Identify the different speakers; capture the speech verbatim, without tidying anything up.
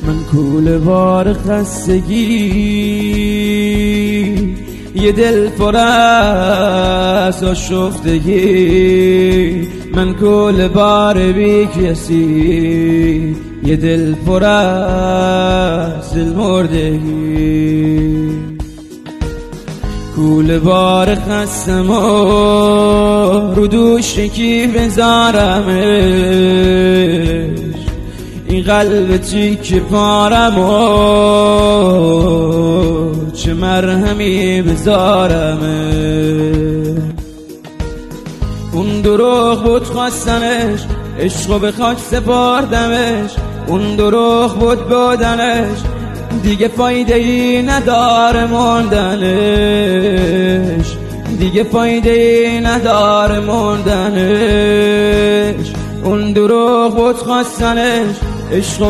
Speaker 1: من کوله بار خستگی، یه دل پر از آشفتگی. من کوله بار بی کسی، یه دل پر از دل مردگی. کوله بار خستم و رو دوش کی بذارمش، این قلب تیک پارم و چه مرهمی بذارمش. اون دروغ بود خواستنش، عشقو به خاک سپردمش. اون دروغ بود بودنش، دیگه فایده ای نداره موندنش. دیگه فایده ای نداره موندنش. اون دروغ بود خواستنش، عشقو